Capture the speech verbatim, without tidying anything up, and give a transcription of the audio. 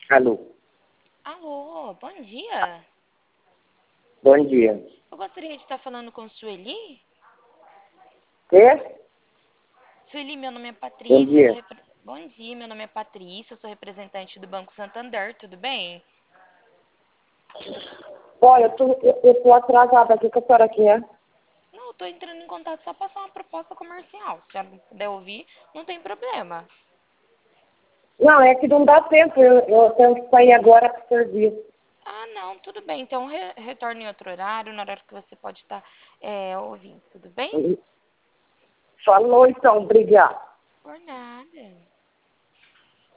Alô, Alô, bom dia. bom dia. Eu gostaria de estar falando com Sueli. Quê? Sueli, meu nome é Bom Patrícia. Eu sou dia. repre- Bom dia, meu nome é Patrícia. Eu sou representante do Banco Santander, tudo bem? Olha, eu tô, eu, eu tô atrasada aqui, que a senhora quer? Não, eu tô entrando em contato só para passar uma proposta comercial. Se ela não puder ouvir, não tem problema. Não, é que não dá tempo, eu, eu tenho que sair agora para o serviço. Ah, não, tudo bem. Então re retorne em outro horário, na hora que você pode estar é, ouvindo, tudo bem? Falou então, obrigado. Por nada.